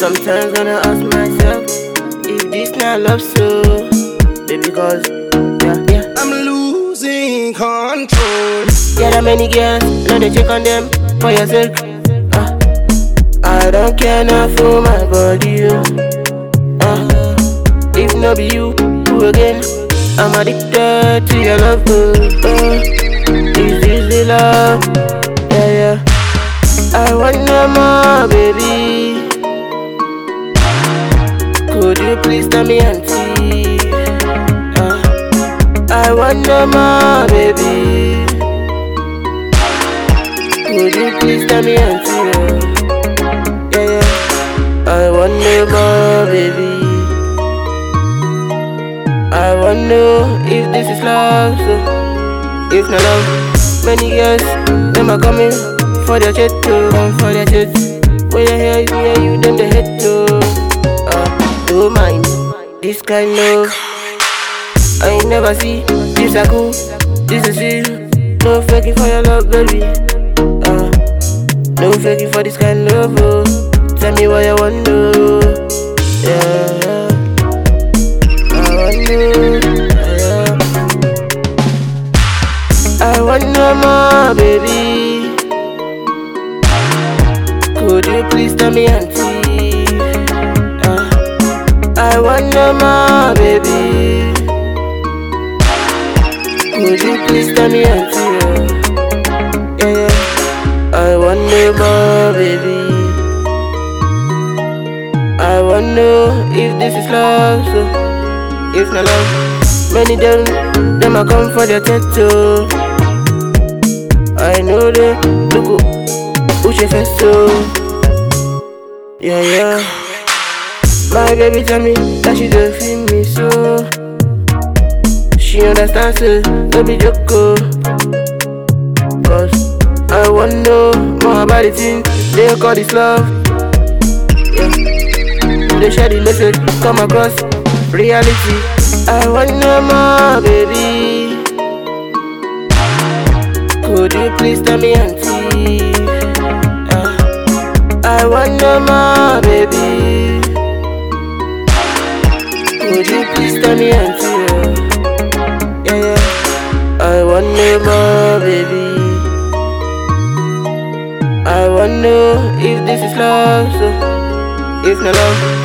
Sometimes when I ask myself if this not love so, baby, cause yeah, I'm losing control. yeah, there are many girls, now they check on them for your sake. I don't care now for my body, if not be you, who again? I'm addicted to your love, is this the love? Yeah, I want no more, baby. Could you please tell me, auntie? I want no more, baby. Could you please tell me, auntie? Yeah, I want no more, baby. I wanna know if this is love, so if not love, many girls, them are coming for their chat, come for their chat. When I hear you, them they hate to. Don't mind this kind of. I ain't never see this a cool, this is real. No faking for your love, baby. No faking for this kind of love. Tell me what you want to. Yeah. I want no more, baby. Could you please tell me, auntie? I want no more, baby. Could you please tell me, auntie? Yeah, I want no more, baby. I wanna know if this is love, so if not love, many them a come for their tattoo. I know they look who she first so. Yeah. My baby tell me that she don't feel me so. She understands it, no be joke. Cause I wanna know more about the thing they call this love. Yeah, they share the message, come across reality. I want no more, baby. Could you please tell me, auntie? I want no more, baby. Could you please tell me, auntie? Yeah, I want no more, baby. I wanna know if this is love, so if not love,